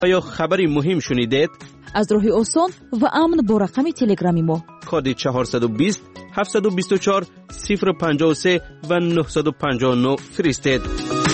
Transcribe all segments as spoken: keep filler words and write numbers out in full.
آیا خبری مهم شنیدید؟ از راه آسان و امن با رقم تلگرامی ما کد چهارصد و بیست هفتصد و بیست و چهار صفر پنجاه و سه و نهصد و پنجاه و نه فرستید.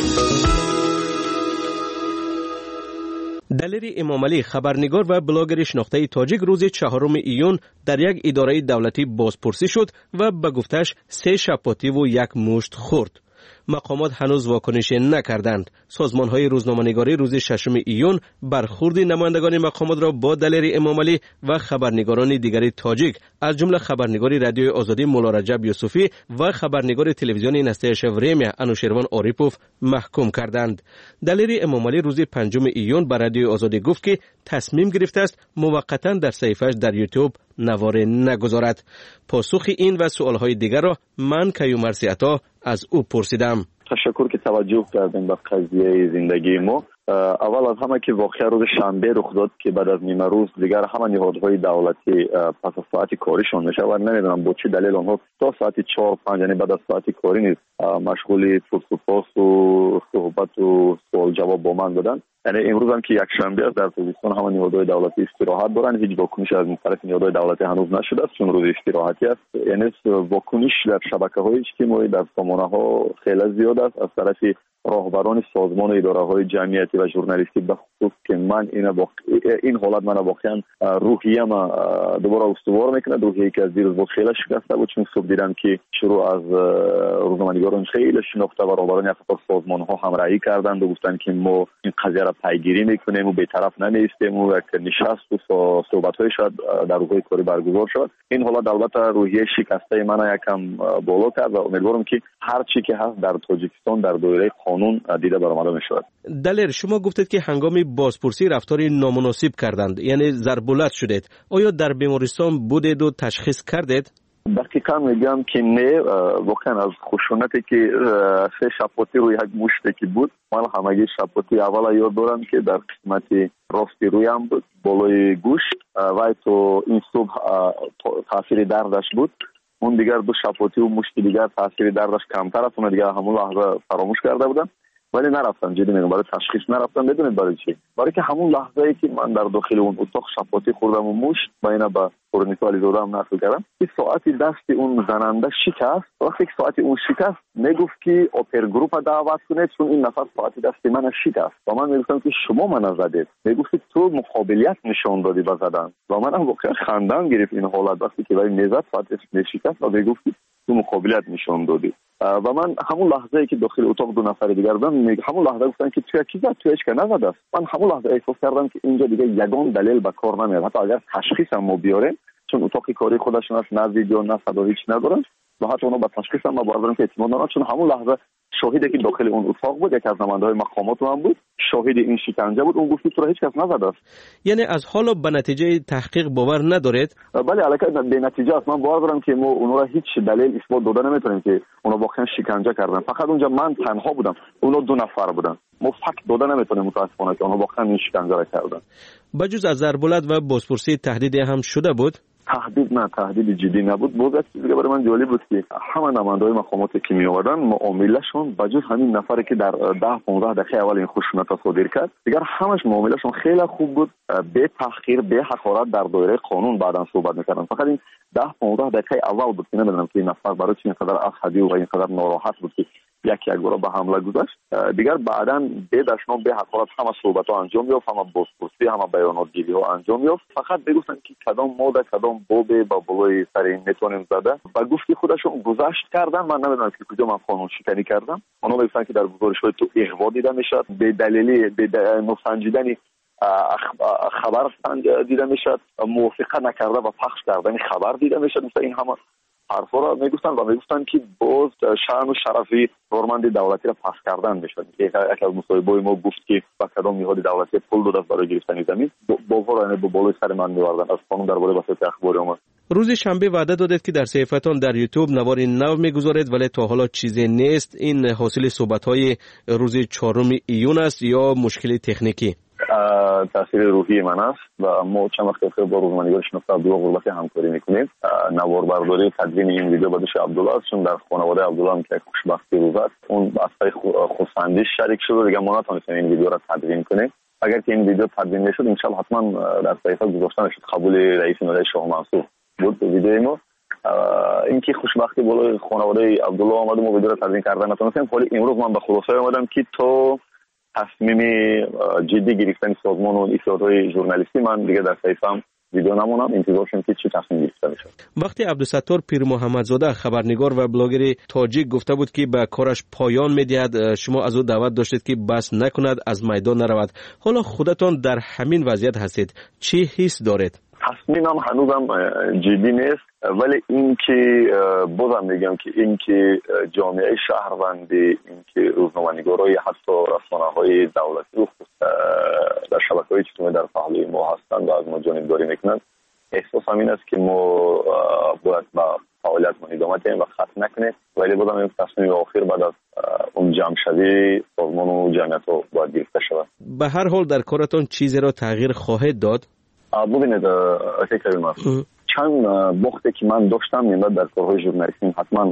دلیری امامعلی خبرنگار و بلاگر شناخته تاجیک روز چهارم ایون در یک اداره دولتی بازپرسی شد و به گفتش سه شپاتی و یک مشت خورد. مقامات هنوز واکنش نکردند. سازمان‌های روزنامه‌نگاری روز ششم ایون برخورد نمایندگان مقامات را با دلیر امامعلی و خبرنگاران دیگری تاجیک از جمله خبرنگار رادیوی آزادی مولا رجب یوسفی و خبرنگار تلویزیونی نستایش ورمیا انوشیروان آریپوف محکوم کردند. دلیر امامعلی روز پنجم ایون به رادیوی آزادی گفت که تصمیم گرفته است موقتا در صفحه‌اش در یوتیوب نوار نگذارد. پاسخ این و سوالهای دیگر را من کیومرثی عطا از او پرسیدم. تشکر که توجه کردین به قضیه زندگی ما. اول از همه که واقعا روز شنبه رخ داد که بعد از نیمه روز دیگر همه نهادهای دولتی پس از ساعت کاریشون میشه و نمیدونم با چه دلیل آنها تا ساعت چهار پنج یعنی بعد از ساعت کاری نیست مشغول پرس و پاس و صحبت و سوال جواب با من بودن. یعنی امروز هم که یک شنبه است در تابستان همه نهادهای دولتی استراحت دارن. هیچ واکنش از طرف نهادهای دولتی هنوز نشده است چون روز استراحتی است. یعنی واکنش در شبکه‌های اجتماعی در سامانه‌ها خیلی زیاد است از طرف راهبران سازمان و اداره‌های جمعیتی و ژورنالیستی به خصوص که من این واقع... این حالت من واقعا روحیه‌ام دوباره استوار میکنه. روحیه‌ای که از دیروز خیلی شکسته بود چون صبح دیدم که شروع از روزنامه‌نگاران خیلی شناخته و راهبران یک قطار سازمان‌ها همراهی کردند و گفتند که ما این قضیه را پیگیری میکنیم و بی‌طرف نمی‌ایستیم و یک نشست و صحبت‌های شاید در روزهای کاری برگزار شد. این حالت البته روحیه شکسته من یکم بالا کرد و امیدوارم که هر چی که هست در تاجیکستان در دایره قانون دیده برآمده می‌شود. دلیر شما گفتید که هنگام بازپرسی رفتاری نامناسب کردند یعنی ضرب‌العت شدید. آیا در بیمارستان بودید و تشخیص کردید؟ دقیقا میگم که نه. واقعا از خشونتی که سه شپاتی روی یک مشتی که بود من همگی شپاتی اول یاد دارم که در قسمت راستی رویم بود بالای گوش و تو این صبح تاثیر دردش بود. اون دیگر دو شپاتی و مشتی دیگر تاثیر دردش کمتر است. اون دیگر همون لحظه فراموش کرده بودم ولی نرفتم جدی میگم برای تشخیص نرفتم. بدونید برای چی؟ برای که همون لحظه ای که من در داخل اون اتاق شپاتی خوردم و موش با اینا با تورنیکو علیزاده هم نقل کردم این ساعتی دست اون زننده شکست. وقتی که ساعتی اون شکست میگفت که اپر گروپ دعوت کنید چون این نفر ساعتی دست من شکست و من میگفتم که شما من زدید. میگفت تو مقابلیت نشون دادی با زدن و من هم واقعا خندم گرفت این حالت وقتی که ولی نزد ساعتش نشکست و میگفت تو مقابلیت نشون دادی و من همون لحظه ای که داخل اتاق دو نفر دیگر بودم همون لحظه گفتن که تو کی زد تو هیچ که نزد است. من همون لحظه احساس کردم که اینجا دیگه یگان دلیل به کار نمیاد حتی اگر تشخیص هم ما بیاریم چون اتاق کاری خودشون است نه ویدیو نه صدا هیچ ندارن و حتی اونا با تشخیص هم ما باید که اعتماد ندارن چون همون لحظه شاهدی که داخل اون اتاق بود یکی از نماینده‌های مقامات هم بود شاهد این شکنجه بود اون گفت تو را هیچ کس نزد است. یعنی از حالا به نتیجه تحقیق باور ندارید؟ بله البته به نتیجه است. من باور دارم که ما اونها را هیچ دلیل اثبات داده نمیتونیم که اونا واقعا شکنجه کردن. فقط اونجا من تنها بودم اونا دو نفر بودن. ما فکت داده نمیتونیم متاسفانه که اونا واقعا این شکنجه را کردن. بجز از ضرب‌العت و بازپرسی تهدید هم شده بود؟ تهدید نه تهدید جدی نبود. باز دیگه برای من جالب بود که همه نماینده‌های مقاماتی که می آوردن معاملهشون بجز همین نفری که در ده پانزده دقیقه اول این خشونت را صادر کرد دیگر همش معاملهشون خیلی خوب بود به تحقیر به حقارت در دایره قانون بعداً صحبت می‌کردن. فقط این ده پانزده دقیقه اول بود که نمیدونم که این نفر برای چی اینقدر عصبی و اینقدر ناراحت بود که یک یک بار به حمله گذاشت. دیگر بعداً به دشنام به حقارت همه صحبت‌ها انجام یافت همه بازپرسی همه بیانات گیری‌ها انجام یافت. فقط بگفتن که کدام ماده کدام بوبه با بالای سر این نتونیم زده و گفتی خودشون گذشت کردن. من نمیدونم که کجا من قانون شکنی کردم. اونا میگن که در گزارش‌های تو اغوا دیده میشد به دلیلی به نسنجیدنی خبر دیده میشد موافقت نکرده و پخش کردن خبر دیده میشد. مثلا این همه حرفا را میگفتن و میگفتن که باز شأن و شرفی کارمند دولتی را پس کردن میشد. یک از مصاحبه ما گفت که با کدام نهاد دولتی پول داده برای گرفتن زمین باور یعنی با بالای سر من میوردن از قانون درباره وسایل اخباری اومد. روز شنبه وعده دادید که در صفحتان در یوتیوب نوار نو میگذارید ولی تا حالا چیزی نیست. این حاصل صحبت‌های روز چهارم ایون است یا مشکل تکنیکی؟ تاثیر روحی من است و ما چند وقت پیش با روزنامه‌نگار شناخته عبدالله غربتی همکاری میکنیم. نوار برداری تدوین این ویدیو بعدش عبدالله است چون در خانواده عبدالله هم که خوشبختی روز است اون اصلا خودسندیش شریک شده دیگه ما نتونستیم این ویدیو را تدوین کنیم اگر که این ویدیو تدوین میشد انشالله حتما در صحیفه گذاشته میشد. قبول رئیس نوله شاه منصور بود ویدیو ما. اینکه خوشبختی بالای خانواده عبدالله آمد و ویدیو رو تدوین کردن نتونستیم. ولی امروز من به خلاصه اومدم که تو تصمیم جدی گرفتن سازمان و ایستادهای ژورنالیستی من دیگه در صحیفه‌ام ویدیو نمونم، انتظار شدم که چه تصمیم گرفته بشه. وقتی عبدالستار پیر محمدزاده خبرنگار و بلاگر تاجیک گفته بود که به کارش پایان میدهد، شما از او دعوت داشتید که بس نکند، از میدان نرود. حالا خودتان در همین وضعیت هستید، چه حس دارید؟ تصمیمم هنوزم جدی نیست، ولی این که بازم میگم که این که جامعه شهروندی، این که روزنامه‌نگارای حتی رسانه‌های دولتی در شبکه‌های اجتماعی در پهلوی ما هستند و از ما جانبداری میکنند، احساسم این است که ما باید با فعالیت ما ادامه بدیم و خط نکنیم. ولی بازم این تصمیم آخر بعد از اون جمع شدی سازمان و جمعیت رو باید گرفته شود. به هر حال در کارتان چیزی را تغییر خواهد داد؟ ببینید آقای کریم افروز، چند بختی که من داشتم میاد در کارهای ژورنالیستی حتما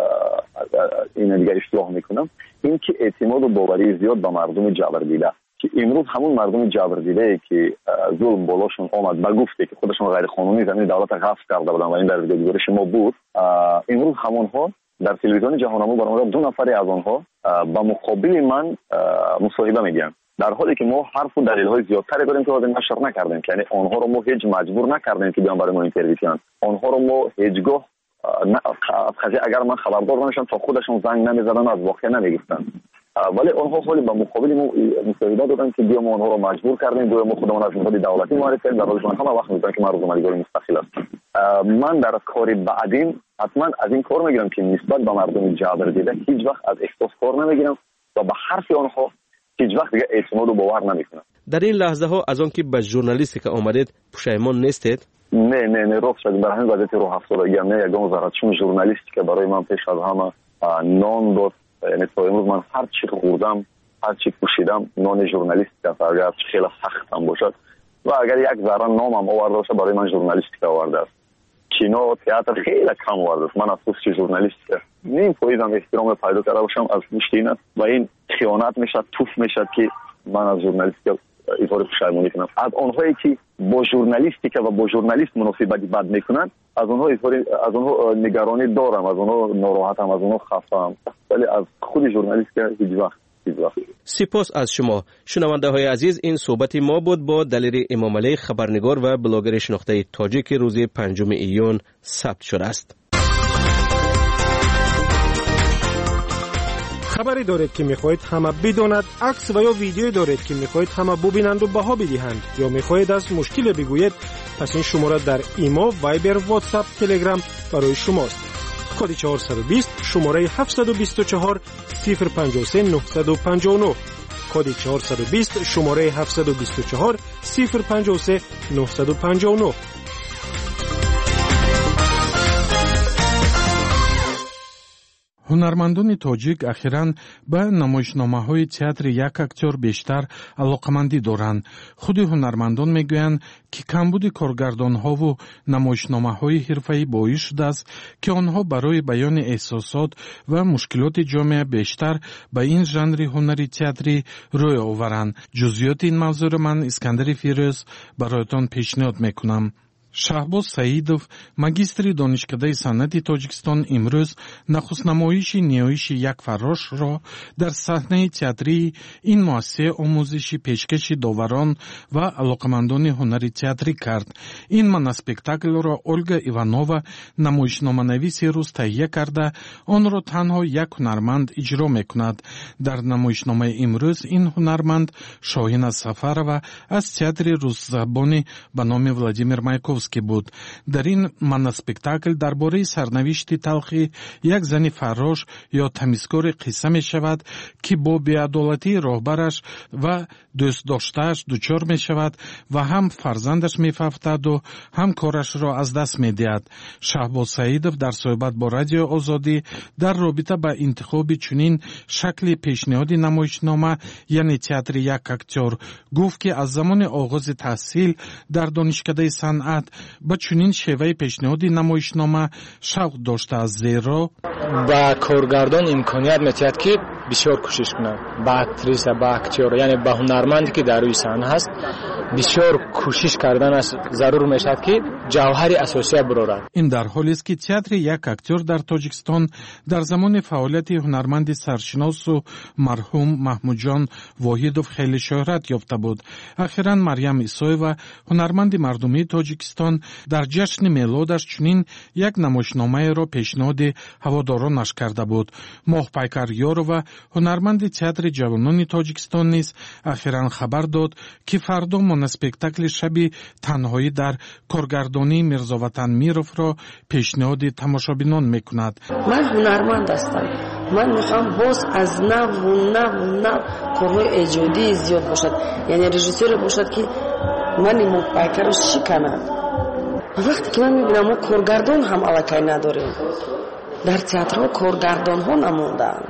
این دیگه اشتباه میکنم، این که اعتماد و باوری زیاد به مردم جبردیده که امروز همون مردم جبردیده که ظلم بالاشون آمد با گفته که خودشون غیر قانونی زمین دولت غصب کرده بودن و این در گزارش ما بود، امروز همونها در تلویزیون جهان آموز برام دو نفری از آنها با مقابل من مصاحبه میگن، در حالی که ما حرف و دلیل‌های زیادتری داریم که لازم نشر نکردیم. یعنی آنها رو ما هیچ مجبور نکردیم که بیان برای ما اینترویو کنن. آنها رو ما هیچگاه خاطر اگر من خبردار نمیشم تا خودشون زنگ نمیزدن از واقعه نمیگفتن. ولی آنها خیلی با مقابل ما مصاحبه دادن که بیام آنها رو مجبور کردیم گویا ما خودمون از نهاد دولتی معرفی کردیم، در حالی که همه وقت میگن که ما روزنامه‌نگار مستقل هستم. من در کار بعدین حتما از این کار میگیرم که نسبت به مردم جبر دیده هیچ وقت از احساس کار نمیگیرم و به حرف آنها هیچ وقت دیگه اعتماد و باور نمیکنم. در این لحظه ها از آن که به ژورنالیستی آمدید پشیمان نیستید؟ نه نه نه راست شد. در همین وضعیت رو هفتاد نه یگان زراتشون ژورنالیستی که برای من پیش از همه نان داد. یعنی تا امروز من هر چی خوردم، هر چی پوشیدم نان ژورنالیستی است، اگر خیلی سخت هم باشد و اگر یک ذره نامم آورده باشه برای من ژورنالیستی آورده است. کینو تئاتر خیلی کم آورده است. من افسوس که ژورنالیست نیم پاییدم احترام پیدا کرده باشم از پشت این است و این خیانت میشد، توف میشد که من از ژورنالیستی اظهار پشیمانی کنم. از آنهایی که با ژورنالیستی که و با ژورنالیست مناسبت بد میکنن از آنها اظهار از آنها نگرانی دارم، از آنها ناراحتم، از آنها خستم، ولی از خود ژورنالیست که هیچ وقت هیچ وقت. سپاس از شما شنونده های عزیز. این صحبت ما بود با دلیر امامعلی خبرنگار و بلاگر شناخته تاجیک روز پنجم ایون ثبت شده است. خبری دارید که میخواهید همه بداند، عکس و یا ویدیویی دارید که میخواهید همه ببینند و بها بدهند، یا میخواهید از مشکل بگویید، پس این شماره در ایما، وایبر، واتساپ، تلگرام برای شماست. کد چهارصد و بیست شماره هفتصد و بیست و چهار صفر پنجاه و سه نهصد و پنجاه و نه. کد چهارصد و بیست شماره هفتصد و بیست و چهار صفر پنجاه و سه نهصد و پنجاه و نه. هنرمندان تاجیک اخیراً به نمایشنامه‌های تئاتر یک اکتور بیشتر علاقمندی دارند. خود هنرمندان میگویند که کمبود کارگردان‌ها و نمایشنامه‌های حرفه‌ای باعث شده است که آنها برای بیان احساسات و مشکلات جامعه بیشتر به این ژانر هنری تئاتری روی آورند. جزئیات این موضوع را من اسکندر فیروز برایتان پیشنهاد میکنم. شهباز سعیدов магистри دانشکده صنعت تاجیکستان امروز نخست نمایش نیایش یک فراش را در صحنه تئاتری این مؤسسه آموزشی پیشکش داوران و علاقمندان هنری تئاتری کرد. این مونوسپکتاکل را اولگا ایوانووا نمایشنامه‌نویس روز تهیه کرده آن را تنها یک هنرمند اجرا میکند. در نمایشنامه امروز این هنرمند شاهین سفرова از تئاتر روس‌زبانی به نام ولادیمیر مایکوفسکی بود. در این مونوسپکتاکل درباره سرنوشت تلخی یک زن فراش یا تمیزکار قصه می شود که با بی‌عدالتی راهبرش و دوست داشته‌اش دچار می شود و هم فرزندش می فوتد و هم کارش را از دست می دهد. شهباز سعیدов در صحبت با رادیو آزادی در رابطه با انتخاب چنین شکل پیشنهادی نمایشنامه یعنی تئاتر یک اکتور گفت که از زمان آغاز تحصیل در دانشکده صنعت мекунад. ба чунин шеваи пешниҳоди намоишнома шавқ доштааст, зеро ба коргардон имконият метиҳад ки бисёр кӯшиш кунад, ба актриса, ба актёр, яъне ба ҳунарманде ки дар рӯи саҳна ҳаст, бисёр кӯшиш карданаш зарур мешавад ки ҷавҳари асосия бурорад. ин дар ҳолест ки театри як актёр дар тоҷикистон дар замони фаъолияти ҳунарманди саршиносу марҳум маҳмудҷон воҳидов хеле шӯҳрат ёфта буд. ахиран марьям исоева, ҳунарманди мардумии тоҷикистон, дар ҷашни мелодаш чунин як намоишномаеро пешниҳоди ҳаводоронаш карда буд. моҳпайкар ёрова, ҳунарманди театри ҷавонони тоҷикистон низ ахиран хабар дод ки фардо моноспектакли шаби танҳоӣ дар коргардонии мирзоватан мировро пешниҳоди тамошобинон мекунад. ман ҳунарманд ҳастам. ман мехоҳам боз аз наву наву нав корҳои эҷодии зиёд бошад, яъне режиссёре бошад ки мани моҳпайкарро шиканад. вақте ки ман мебинам мо коргардон ҳам аллакай надорем, дар театрҳо коргардонҳо намондаанд,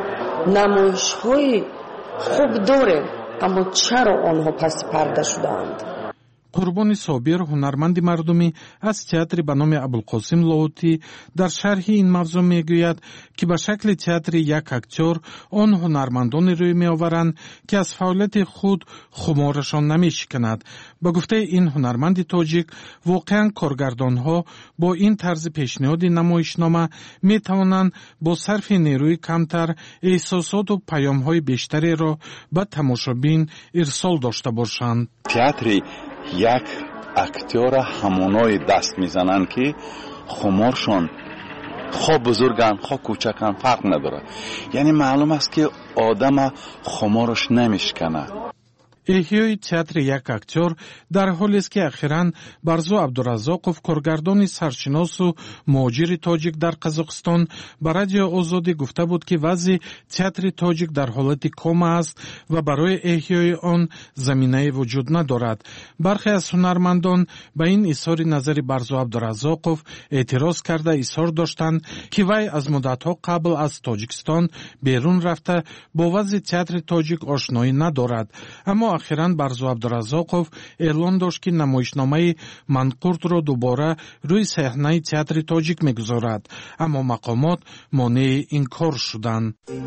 намоишҳои хуб дорем, аммо чаро онҳо паси парда шудаанд? қурбони собир, ҳунарманди мардумӣ аз театри ба номи абулқосим лоутӣ, дар шарҳи ин мавзӯъ мегӯяд ки ба шакли театри як актёр он ҳунармандоне рӯй меоваранд ки аз фаъолияти худ хуморашон намешиканад. ба гуфтаи ин ҳунарманди тоҷик, воқеан коргардонҳо бо ин тарзи пешниҳоди намоишнома метавонанд бо сарфи нерӯи камтар эҳсосоту паёмҳои бештареро ба тамошобин ирсол дошта бошанд. театри як актёра ҳамонои даст мезананд ки хуморшон хо бузурганд, хо кӯчаканд, фарқ надорад. яъне маълум аст ки одама хумораш намешканад. эҳёи театри як актёр дар ҳолест ки ахиран барзу абдураззоқов, коргардони саршиносу муҳоҷири тоҷик дар Қазоқистон, ба радио Озодӣ гуфта буд ки вазъи театри тоҷик дар ҳолати кома аст ва барои эҳёи он заминае вуҷуд надорад. бархе аз ҳунармандон ба ин изҳори назари барзу абдураззоқов эътироз карда изҳор доштанд ки вай аз муддатҳо қабл аз тоҷикистон берун рафта бо вазъи театри тоҷик ошноӣ надорад. аммо ахиран барзу абдураззоқов эълон дошт ки намоишномаи манқуртро дубора рӯи саҳнаи театри тоҷик мегузорад, аммо мақомот монеи ин кор шуданд.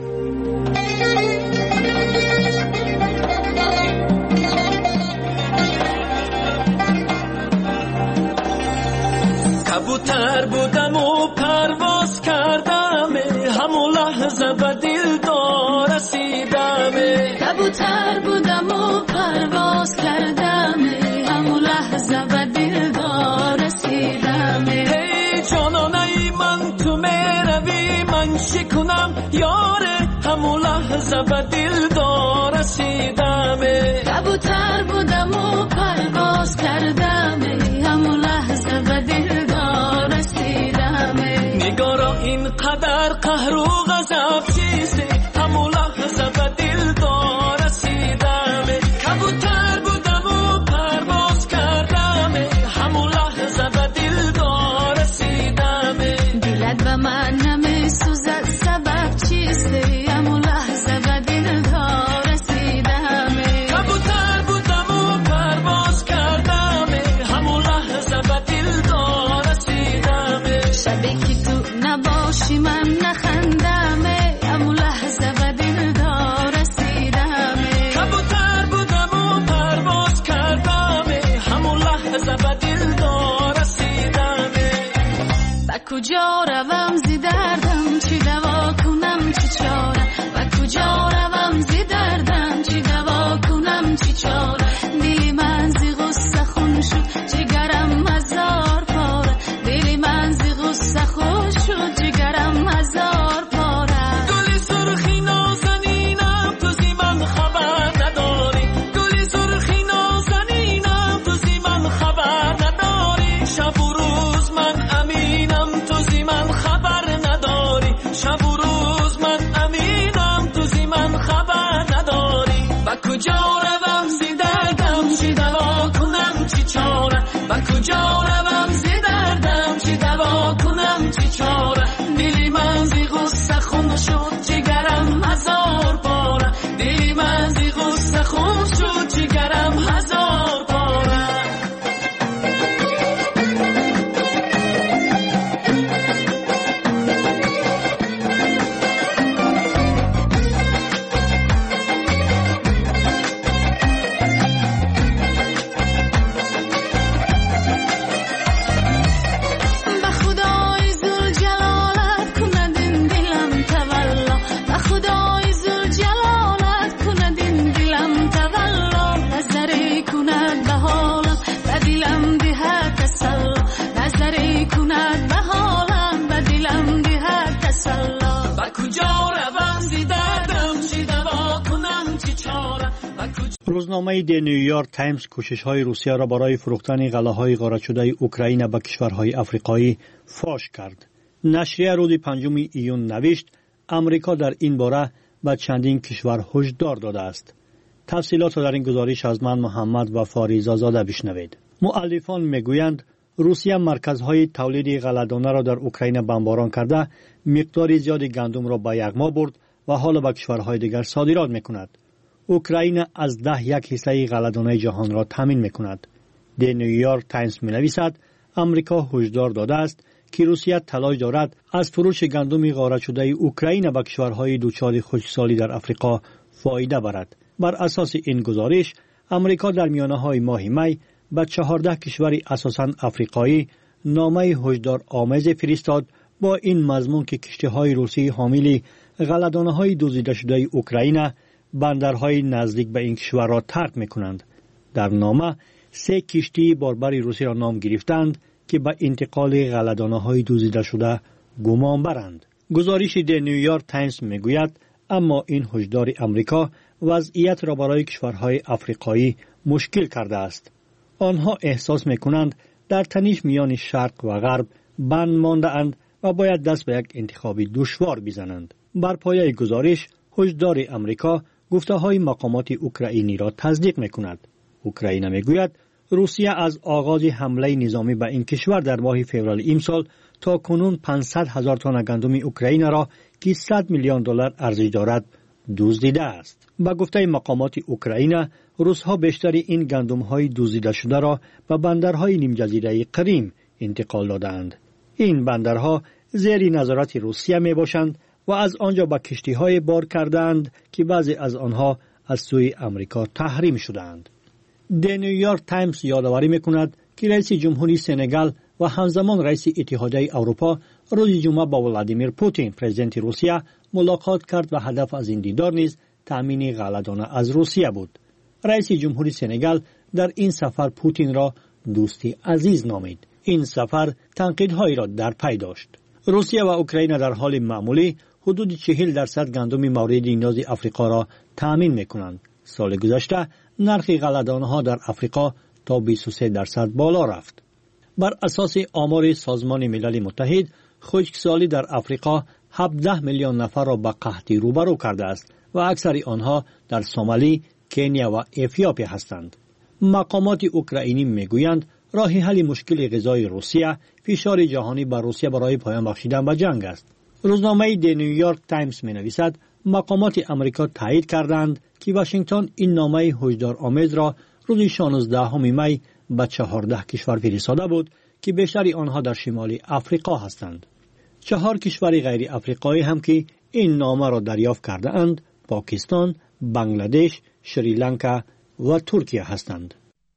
کبوتر بودم و پرواز کردم، همون لحظه به دلدار رسیدم. کبوتر بودم و پرواز کردم، همون لحظه به دلدار رسیدم. هی جانانه من تو میروی من شکنم یاره، همون لحظه به دلدار رسیدم. کبوتر بودم و پرواز کردم، همون لحظه به دلدار رسیدم. نگارا اینقدر قهر و غضب چیزی، همون لحظه به دلدار رسیدم. کبوتر بودم و پرواز کردم، همون لحظه به دلدار رسیدم. دلت به من نمیسوزد سبب چیستی، همون لحظه به دلدار رسیدم. کبوتر بودم و پرواز کردم، همون لحظه به دلدار رسیدم. شبی که تو نباشی من نخندم، همون لحظه به دلدار رسیدم. کبوتر بودم و پرواز کردم، همون لحظه به دلدار رسیدم. با کجا روم زی دردم، چی دوا کنم چی چاره. با کجا روم زی دردم، چی دوا کنم چی چاره. دلی من زی غصه خون شد، جگرم هزار پاره. دلی من زی غصه خون شد، جگرم هزار پاره. گلی سرخی نازنینم تو زی من خبر نداری. گلی سرخی نازنینم تو زی من خبر نداری. شب و روز من امینم تو زی من خبر نداری. شب و روز من امینم تو زی من خبر نداری. با کجا روم زی دردم، روزنامه دی نیویورک تایمز کوشش‌های روسیه را برای فروختن غلاهای غارت شده اوکراین به کشورهای آفریقایی فاش کرد. نشریه روز پنجم ایون نوشت امریکا در این باره به چندین کشور هشدار داده است. تفصیلات را در این گزارش از من محمد و فاریزا زاده بشنوید. مؤلفان میگویند روسیه مرکزهای تولید غله‌دانه را در اوکراین بمباران کرده، مقدار زیادی گندم را به یغما برد و حالا به کشورهای دیگر صادرات میکند. اوکراین از ده یک حصه غله‌دانه جهان را تامین میکند. دی نیویورک تایمز مینویسد امریکا هشدار داده است که روسیه تلاش دارد از فروش گندم غارت شده اوکراین به کشورهای دچار خشکسالی در افریقا فایده برد. بر اساس این گزارش امریکا در میانه‌های ماه می به چهارده کشور اساساً افریقایی نامه هشدار آمیز فرستاد با این مضمون که کشتی‌های روسی حامل غله‌دانه‌های دزدیده شده اوکراین بندرهای نزدیک به این کشور را ترک می‌کنند. در نامه سه کشتی باربر روسی را نام گرفتند که به انتقال غله‌دانه‌های دزدیده شده گمان برند. گزارش دی نیویورک تایمز میگوید اما این هشدار امریکا وضعیت را برای کشورهای افریقایی مشکل کرده است. آنها احساس می‌کنند در تنش میان شرق و غرب بند مانده اند و باید دست به یک انتخاب دشوار بزنند. بر پایه گزارش هشدار امریکا گفته‌های مقامات اوکراینی را تصدیق می‌کند. اوکراین میگوید روسیه از آغاز حمله نظامی به این کشور در ماه فوریه امسال تا کنون پانصد هزار تن گندم اوکراین را که صد میلیون دلار ارزش دارد دزدیده است. با گفته مقامات اوکراین روس‌ها بیشتر این گندم‌های دزدیده شده را به بندرهای نیم جزیره کریم انتقال دادند. این بندرها زیر نظارت روسیه میباشند و از آنجا به کشتی‌های بار کردند که بعضی از آنها از سوی امریکا تحریم شدند. دی نیویورک تایمز یادآوری می‌کند که رئیس جمهوری سنگال و همزمان رئیس اتحادیه اروپا روز جمعه با ولادیمیر پوتین پرزیدنت روسیه ملاقات کرد و هدف از این دیدار نیز تامین غله‌دانه از روسیه بود. رئیس جمهوری سنگال در این سفر پوتین را دوستی عزیز نامید. این سفر تنقیدهایی را در پی داشت. روسیه و اوکراین در حال معمولی حدود چهل درصد گندم مورد نیاز افریقا را تامین می‌کنند. سال گذشته نرخ غله‌دانه‌ها در افریقا تا بیست و سه درصد بالا رفت. بر اساس آمار سازمان ملل متحد، خشکسالی در افریقا هفده میلیون نفر را به قحط روبرو کرده است و اکثر آنها در سومالی، کنیا و اتیوپیا هستند. مقامات اوکراینی میگویند راه حل مشکل غذای روسیه فشار جهانی بر روسیه برای پایان بخشیدن به جنگ است. روزنامه دی نیویورک تایمز می‌نویسد مقامات آمریکا تایید کردند که واشنگتن این نامه هشدار آمیز را روز شانزدهم می به چهارده کشور فرستاده بود که بیشتر آنها در شمال افریقا هستند. چهار کشور غیر افریقایی هم که این نامه را دریافت کرده اند پاکستان، بنگلادش، شریلانکا و ترکیه هستند.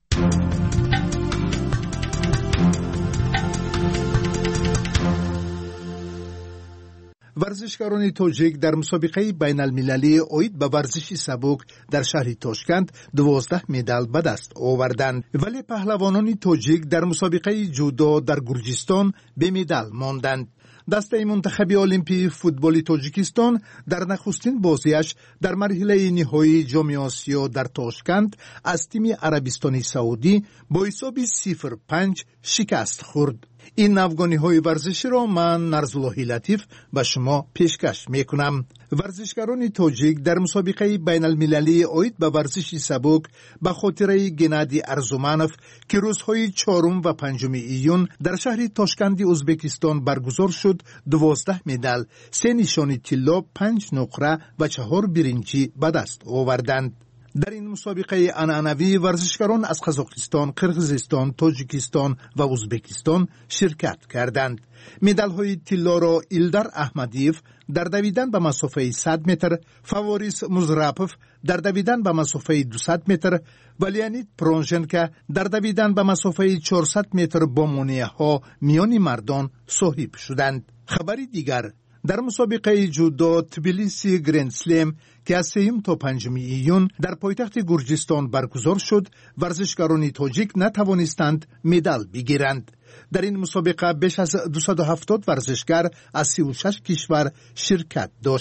ورزشکاران تاجیک در مسابقه بین المللی اوید به ورزش سبک در شهر تاشکند دوازده مدال به دست آوردند، ولی پهلوانان تاجیک در مسابقه جودو در گرجستان به مدال ماندند. دسته منتخب المپی فوتبال تاجیکستان در نخستین بازیش در مرحله نهایی جام آسیا در تاشکند از تیم عربستان سعودی با حساب صفر پنج شکست خورد. این افغانی ورزشی را من نرزاللهی لطیف به شما پیشکش میکنم. ورزشکاران تاجیک در مسابقه بین المللی اوید به ورزش سبک به خاطره گنادی ارزومانوف که روزهای چهارم و پنجم ایون در شهر تاشکند ازبکستان برگزار شد دوازده مدال، سه نشانی طلا، پنج نقره و چهار برنجی به دست آوردند. در این مسابقه عنعنوی ورزشکاران از قزاقستان، قرقیزستان، تاجیکستان و ازبکستان شرکت کردند. مدال‌های طلا را ایلدار احمدیف در دویدن به مسافه صد متر، فواریس مزرپف در دویدن به مسافه دویست متر و لیانید پرونژنکا در دویدن به مسافه چهارصد متر با مانع‌ها میان مردان صاحب شدند. خبری دیگر در مسابقه جودو تبلیسی گرند سلم که از سوم تا پنجم ایون در پایتخت گرجستان برگزار شد، ورزشکاران تاجیک نتوانستند مدال بگیرند. در این مسابقه بیش از دویست و هفتاد ورزشکار از سی و شش کشور شرکت داشت.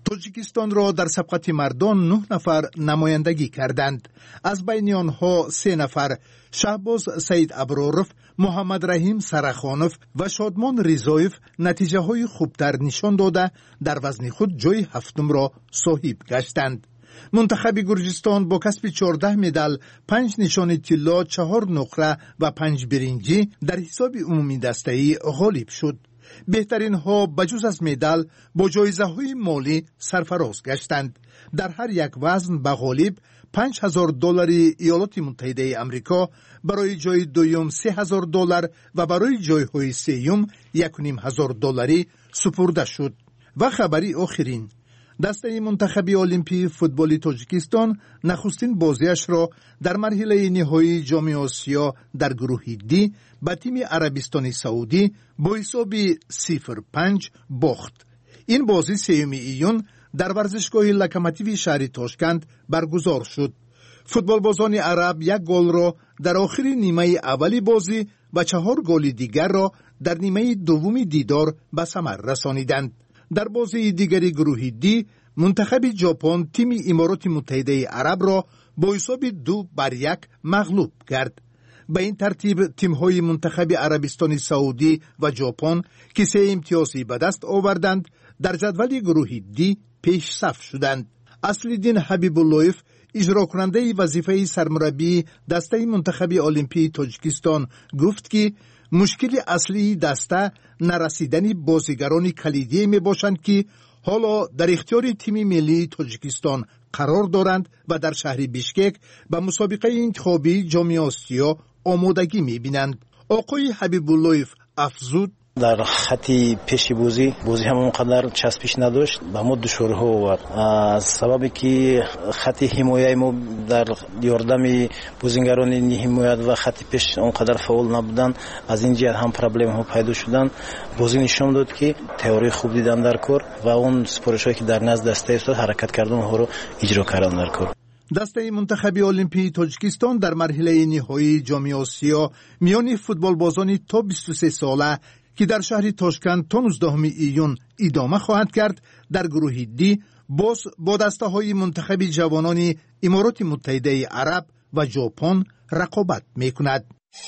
توجیکستان را در سبقت مردان نه نفر نمایندگی کردند. از بین آنها سه نفر شهباز سید ابرارف، محمد رحیم سرخانف و شادمان ریزایف نتیجه های خوبتر نشان داده در وزن خود جای هفتم را صاحب گشتند. منتخب گرجستان با کسب چهارده مدال، پنج نشان طلا، چهار نقره و پنج برنجی در حساب عمومی دسته‌ای غالب شد. بهترین ها بجز از مدال با جایزه های مالی سرفراز گشتند. در هر یک وزن به غالب پنج هزار دلار ایالات متحده آمریکا، برای جای دوم سه هزار دلار و برای جای های سوم یک و نیم هزار دلاری سپرده شد. و خبری آخرین، دسته منتخب المپی فوتبال تاجیکستان نخستین بازیش را در مرحله نهایی جام آسیا در گروه دی به تیم عربستان سعودی با حساب صفر پنج باخت. این بازی سوم ایون در ورزشگاه لوکوموتیو شهر تاشکند برگزار شد. فوتبالبازان عرب یک گل را در آخر نیمه اولی بازی و چهار گل دیگر را در نیمه دومی دیدار به ثمر رسانیدند. در بازی دیگری گروه دی منتخب ژاپن تیم امارات متحده عرب را با حساب دو بر یک مغلوب کرد. به این ترتیب تیم‌های منتخب عربستان سعودی و ژاپن که سه امتیازی به دست آوردند در جدول گروه دی پیش صف شدند. اصل‌الدین حبیب اللهیف اجرا کننده وظیفه سرمربی دسته منتخب المپی تاجیکستان گفت که مشکل اصلی دسته نرسیدن بازیگران کلیدی می باشند که حالا در اختیار تیم ملی تاجیکستان قرار دارند و در شهر بیشکک به مسابقه انتخابی جام آسیا آمادگی می بینند. آقای حبیب اللهیف افزود: در خطی پیشی بازی بازی هم اونقدر چسبش نداشت، به ما دشواری ها آورد. از سببی که خطی حمایه ما در یاردم بازیگران حمایت و خطی پیش اونقدر فعال نبودن، از این جهت هم پرابلم ها پیدا شدن. بازی نشون داد که تئوری خوب دیدن در کار و اون سپارش‌هایی که در نزد دسته استاد حرکت کردن ها رو اجرا کردن در کار. دسته منتخب المپی تاجیکستان در مرحله نهایی جام آسیا میان فوتبالبازان تا بیست و سه ساله که در شهر تاشکند تا نوزدهم ایون ادامه خواهد کرد در گروه دی باز با دسته های منتخب جوانان امارات متحده عرب و ژاپن رقابت می کند.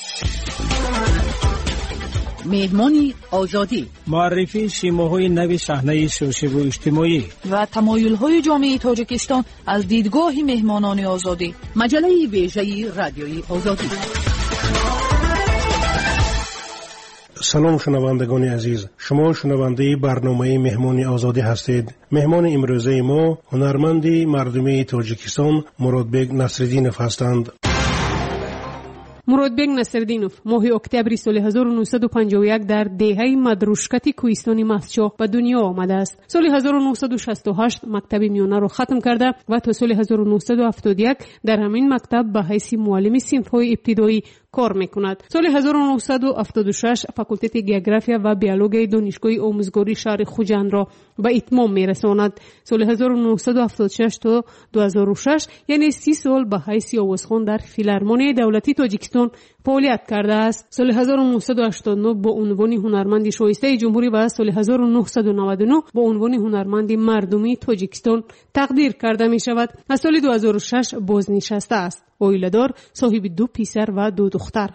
مهمانی آزادی، معرفی شیماهای نو صحنه سیاسی و اجتماعی و تمایل‌های جامعه تاجیکستان از دیدگاه مهمانان آزادی. مجله ویژه رادیویی آزادی. سلام شنوندگان عزیز، شما شنونده برنامه مهمان آزادی هستید. مهمان امروزه ما هنرمند مردمی تاجیکستان مرادبگ نصرالدینوف هستند. مرادبگ نصرالدینوف ماه اکتبر سال هزار و نهصد و پنجاه و یک در دهه مدروشکت کوهستان مسچا به دنیا آمده است. سال هزار و نهصد و شصت و هشت مکتب میانه را ختم کرده و تا سال هزار و نهصد و هفتاد و یک در همین مکتب به حیث معلم صنف‌های ابتدایی کار میکند. سال هزار و نهصد و هفتاد و شش فاکولته گئوگرافیا و بیولوژی دانشگاه آموزگاری شهر خوجند را به اتمام میرساند. سال هزار و نهصد و هفتاد و شش تا دو هزار و شش یعنی سی سال به حیث آوازخوان در فیلارمونی دولتی تاجیکستان فعالیت کرده است. سال هزار و نهصد و هشتاد و نه با عنوان هنرمند شایسته جمهوری و سال هزار و نهصد و نود و نه با عنوان هنرمند مردمی تاجیکستان تقدیر کرده می شود. از سال دو هزار و شش بازنشسته است. عائله‌دار، صاحب دو پسر و دو دختر.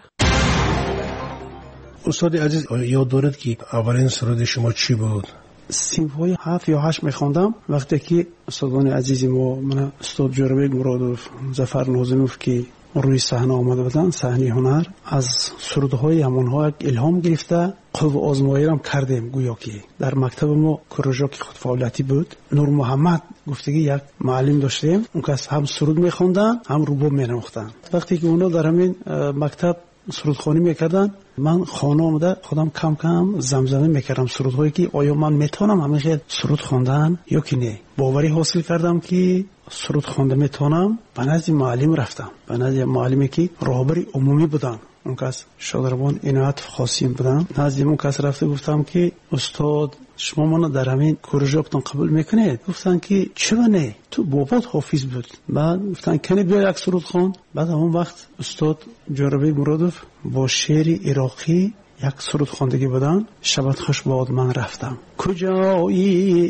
استاد عزیز، یاد دارد که اولین سرود شما چی بود؟ صنف‌های هفت یا هشت می‌خواندم وقتی که استادان عزیز ما، من استاد جوربگ مرادوف، ظفر ناظموف که روی صحنه آمده بودن، صحنه هنر، از سرودهای همونها الهام گرفته قلب آزمایی هم کردیم. گویا که در مکتب ما کروژاک خود فعالیتی بود. نور محمد گفتگی یک معلم داشتیم، اون کس هم سرود می‌خوندن هم رباب می‌نواختن. وقتی که اونا در همین مکتب سرودخوانی میکردن، من خانه آمده خودم کم کم زمزمه میکردم سرودهایی که آیا من میتونم همیشه سرود خواندن یا که نه. باوری حاصل کردم که سرود خوانده میتونم. به نزد معلم رفتم، به نزد معلمی که راهبر عمومی بودن، اون کس شادروان عنایت خاصین بودن. نزد اون کس رفته گفتم که استاد شما منو در همین کورژاکتون قبول میکنید؟ گفتن که چرا نه، تو بابات حافظ بود. بعد گفتن کنی بیا یک سرود خوان. بعد اون وقت استاد جوربگ مرادوف با شعر عراقی یک سرود خواندگی بودن. شبت خوش باد من رفتم کجایی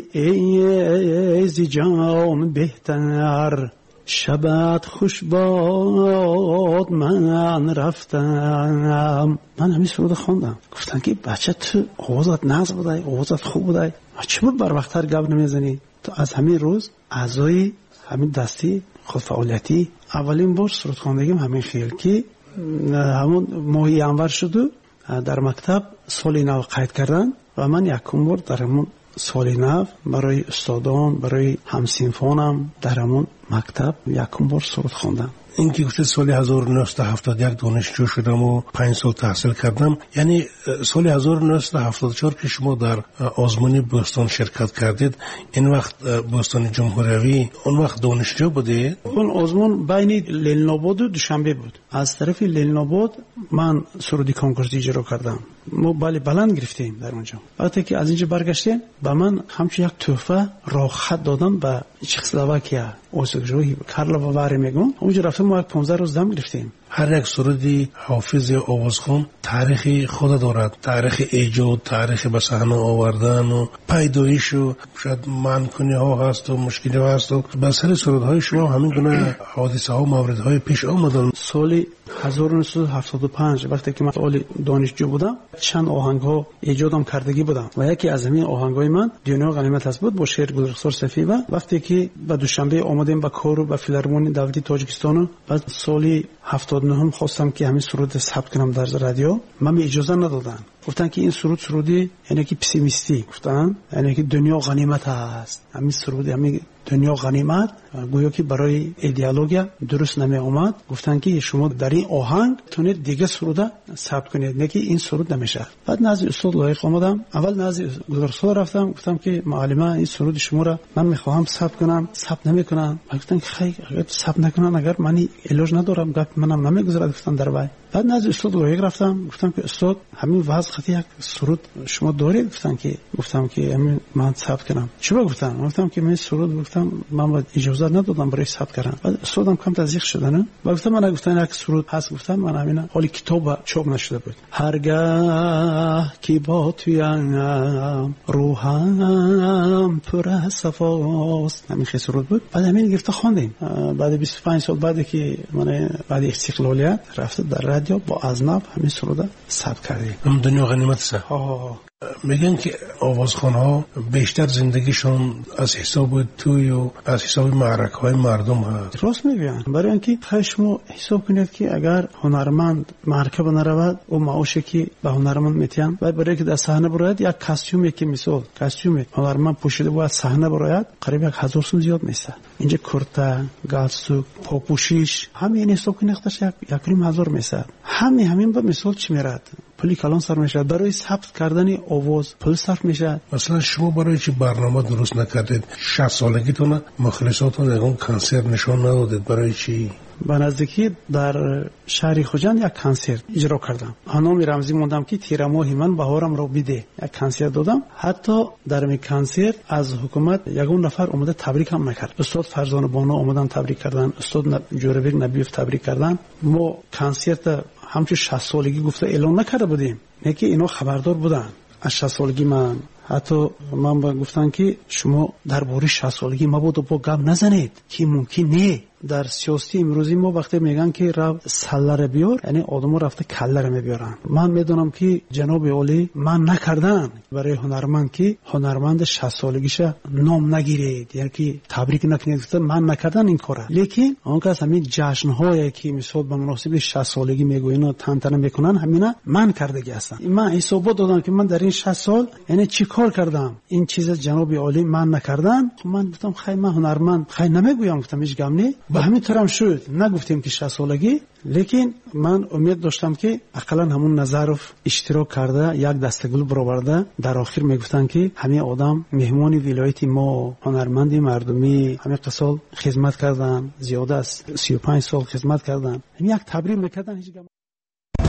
ای زی جان بهتر، شبت خوش باد من رفتم. من همین سرود خواندم. گفتن که بچه تو آوازت ناز بودای، آوازت خوب بودای، چه بود بر وقتر گپ نمیزنی؟ تو از همین روز اعضای همین دستی خود فعالیتی اولین بار سرود خواندگیم همین خیل که همون ماهی انور شد و در مکتب سال نو قید کردن و من یکم بار در همون سال نو برای استادان، برای همسینفانم در همون مکتب یکم بار سرود خواندم. این که گفته سال هزار و نهصد و هفتاد و یک دانشجو شدم و پنج سال تحصیل کردم، یعنی سال هزار و نهصد و هفتاد و چهار که شما در آزمون بوستان شرکت کردید، این وقت بوستان جمهوری اون وقت دانشجو بوده؟ اون آزمون بین لیل نوباد و دوشنبه بود. از طرف لیل نوباد من سرودی کنکورسی اجرا کردم. ما بالی بلند گرفتیم در اونجا. وقتی که از اینجا برگشتیم با من همچون یک تحفه راه خط دادن به چکسلواکیا، اوسکجوی کارلو واری میگن. اونجا رفتیم ما پانزده روز دم گرفتیم. هر یک سرودی حافظ یا آوازخوان تاریخی خود دارد، تاریخ ایجاد، تاریخ به صحنه آوردن و پیدایش و شاید منکنی ها هست و مشکلی ها هست و به سر سرودهای شما همین گونه حادثه ها موردهای پیش آمدن. سال هزار و نهصد و هفتاد و پنج وقتی که من سال دانشجو بودم چند آهنگ ها ایجادم کردگی بودم و یکی از همین آهنگ های من دنیا غنیمت است بود با شعر گلرخسار صفیبه. وقتی که به دوشنبه آمدیم به کار و به فیلارمونی دولتی تاجیکستان، بعد سال هفتاد و نه خواستم که همین سرود ثبت کنم در رادیو، من اجازه ندادن. گفتن که این سرود سرودی یعنی که پسیمیستی، گفتن یعنی که دنیا غنیمت است. همین سرود همین دنیا غنیمت گویا که برای ایدئولوژی درست نمی اومد. گفتن که شما در این آهنگ تونید دیگه سروده ثبت کنید، نه که این سرود نمیشه. بعد نزد استاد لایق آمدم. اول نزد گلرخسار رفتم، گفتم که معلم این سرود شما را من میخوام ثبت کنم، ثبت نمیکنم. گفتن که خیر اگر ثبت نکنن اگر منی علاج ندارم گپ منم نمیگذارد. گفتن در بای. بعد نزد استاد لایق رفتم، گفتم که استاد همین وضع خطی یک سرود شما دارید؟ گفتن که گفتم که همین من ثبت کنم. چرا؟ گفتم گفتم که من سرود گفتم من اجازه ندادم برای ثبت کردن. بعد استادم کم تزریق شدن. بعد گفتم من گفتن یک سرود هست. گفتم من همین حالی کتاب چاپ نشده بود. هرگاه کی با تویم روحم پر صفاست، همین خیلی سرود بود. بعد همین گفته خواندیم. بعد بیست و پنج سال بعد که من بعد استقلالیت رفته در رادیو با ازناب همین سرود ثبت کردیم. هم دنیا غنیمت است. ها میگن که آوازخوان‌ها بیشتر زندگیشون از حساب توی و از حساب معرکه‌های مردم هست. راست میگن. برای اینکه خشمو حساب کنید که اگر هنرمند معرکه بنرود او معاشی که به هنرمند میتین و برای که در صحنه براید یک کاستوم که مثال کاستوم هنرمند پوشیده بود صحنه براید قریب یک هزار سوم زیاد میشه. اینجا کرتا، گالسوک، پاپوشیش همین حساب کنید یک یک هزار میشه. همین همین به مثال چی میراد؟ پولی کلان صرف میشه. برای ثبت کردن آواز پول صرف میشه. مثلا شما برای چی برنامه درست نکردید؟ شصت سالگیتون مخلصاتون اون کنسرت نشون ندادید؟ برای چی؟ به نزدیکی در شهر خوجند یک کنسرت اجرا کردم. خانم رمزی موندم که تیر ماه من بهارم رو بیده یک کنسرت دادم. حتی در این کنسرت از حکومت یگون نفر اومده تبریک هم نکرد. استاد فرزانه بانو اومدن تبریک کردن، استاد جوربیک نبیف تبریک کردن. ما کنسرت همچون شصت سالگی گفته اعلان نکرده بودیم، نه که اینا خبردار بودن از شصت سالگی من. حتی من با گفتن که شما درباره شصت سالگی ما بود و با گپ نزنید که ممکن نه. در سیاسی امروزی ما وقتی میگن که رو سلر بیار یعنی آدمو رفته کلر میبیارن. من میدونم که جناب عالی من نکردن برای هنرمند که هنرمند شصت سالگیش نام نگیرید یعنی که تبریک نکنید. من نکردن این کارا. لیکن اون کس همین جشن‌هایی که مثلا به مناسبت شصت سالگی میگوین و تنتنه میکنن همینا من کردگی هستن. من حساب دادم که من در این شصت سال یعنی چی کار کردم. این چیز جناب عالی من نکردن. من گفتم خیر من هنرمند خیر نمیگویم. گفتم هیچ غم نی به همین طرم شد. نگفتیم که شصت سالگی، لیکن من امید داشتم که اقلا همون نظرف اشتراک کرده یک دسته گل برآورده. در آخر میگفتن که همین آدم مهمان ولایت ما هنرمندی مردمی همین قسال خدمت کردن، زیاده از سی و پنج سال خدمت کردن. یک تبریک میکردن. هیچ